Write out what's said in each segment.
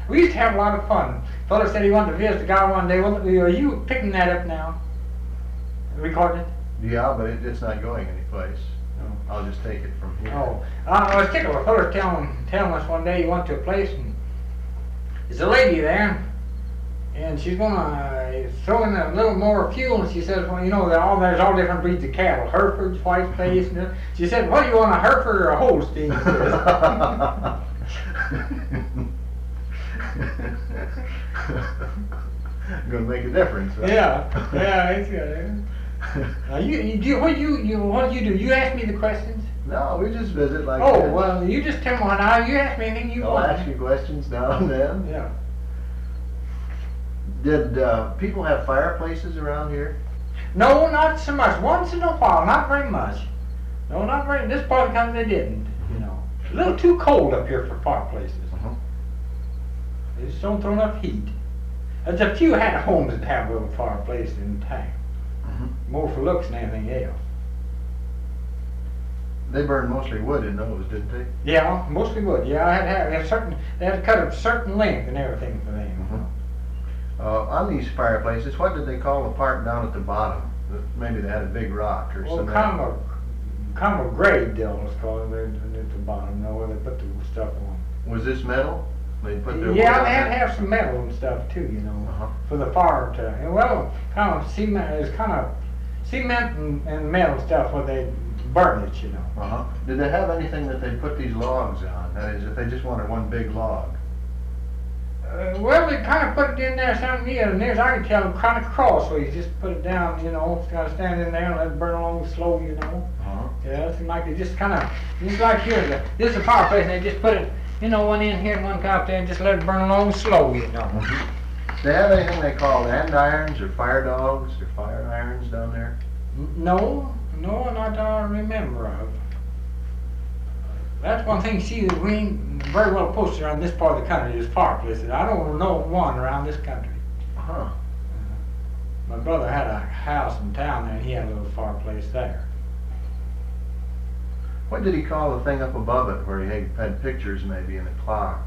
We used to have a lot of fun. Fellow said he wanted to visit a guy one day. Well, are you picking that up now? Recording it? Yeah, but it's not going anyplace. No. I'll just take it from here. Oh, I was tickled. A fellow telling us one day he went to a place and there's a lady there, and she's gonna throw in a little more fuel. And she says, well, you know, there's all different breeds of cattle, Herefords, white face, and she said, what do you want, a Hereford or a Holstein? Gonna make a difference. Huh? Yeah, it's good. What do you do? You ask me the questions. No, we just visit like Oh, this. well, you just tell me what now. You ask me anything you I'll want. ask you questions now and then. Yeah. Did people have fireplaces around here? No, not so much. Once in a while, not very much. No, not very. This part of the country they didn't. You know, a little too cold up here for fireplaces. Uh-huh. They just don't throw enough heat. There's a few had homes that have a little fireplace in town. Uh-huh. More for looks than anything else. They burned mostly wood in those, didn't they? Yeah, mostly wood. Yeah, I had to have certain. They had to cut a certain length and everything for them. Uh-huh. On these fireplaces, what did they call the part down at the bottom? Maybe they had a big rock or Well, something. kind of a grade deal, let's call it, at the bottom. Know where they put the stuff on. Was this metal? They put their wood Yeah, on they had to it? have some metal and stuff too, you know, Uh-huh. for the fire to. And well, kind of cement. It's kind of cement and metal stuff where they burn it, you know. Uh-huh. Did they have anything that they put these logs on? That is, if they just wanted one big log. Well, they kind of put it in there, something, yeah, and there's, I can tell, kind of crossways. Just put it down, you know, it's got to stand in there and let it burn along slow, you know. Uh-huh. Yeah, it seems like they just kind of, just like here, this is a fireplace, and they just put it, you know, one in here and one out there, and just let it burn along slow, you know. Uh-huh. Do they have anything they call andirons or fire dogs or fire irons down there? No, not that I remember of. That's one thing, see, that we ain't very well posted around this part of the country is fireplaces. I don't know one around this country. Huh. My brother had a house in town there, and he had a little fireplace there. What did he call the thing up above it where he had pictures maybe and a clock?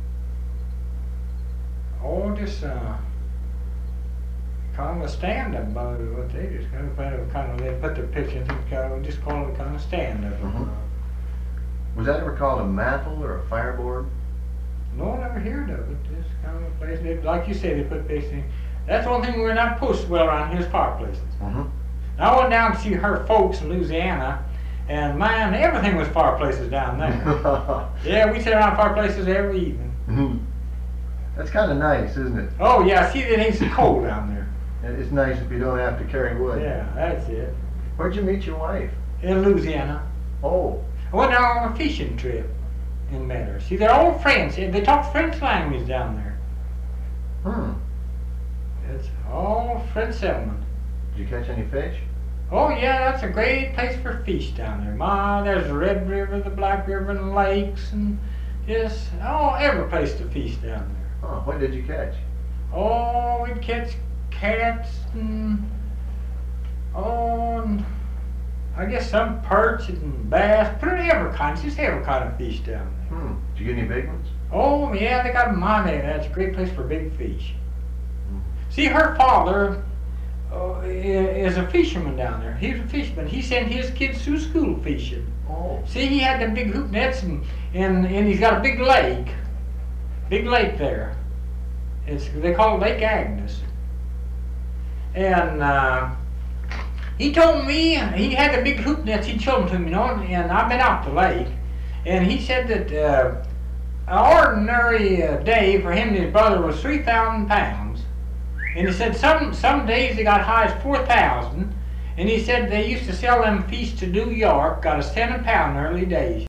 Oh, just kind of a stand up above it. What they just they put their picture in, we just call it kind of stand up. Mhm. Was that ever called a mantle or a fireboard? No one ever heard of it. This kind of a place. Like you say, they put pictures in. That's one thing we're not posted well around here is fireplaces. Mm-hmm. I went down to see her folks in Louisiana, and man, everything was fireplaces down there. Yeah, we sit around fireplaces every evening. Mm-hmm. That's kind of nice, isn't it? Oh yeah, see, it ain't so cold down there. It's nice if you don't have to carry wood. Yeah, that's it. Where'd you meet your wife? In Louisiana. Oh. I went down on a fishing trip and met her. See, they're all French. They talk French language down there. Hmm. It's all French settlement. Did you catch any fish? Oh yeah, that's a great place for fish down there. My, there's the Red River, the Black River, and lakes, and just every place to fish down there. Huh. What did you catch? Oh, we'd catch cats and and I guess some perch and bass, pretty just every kind of fish down there. Hmm. Did you get any big ones? Oh yeah, they got mine there. That's a great place for big fish. See, her father is a fisherman down there. He's a fisherman. He sent his kids to school fishing. Oh. See, he had them big hoop nets, and he's got a big lake there. They call it Lake Agnes. And he told me he had the big hoop nets. He showed them to me, you know. And I've been out the lake, and he said that an ordinary day for him and his brother was 3,000 pounds. And he said some days they got high as 4,000. And he said they used to sell them fish to New York, got a cent a pound in the early days.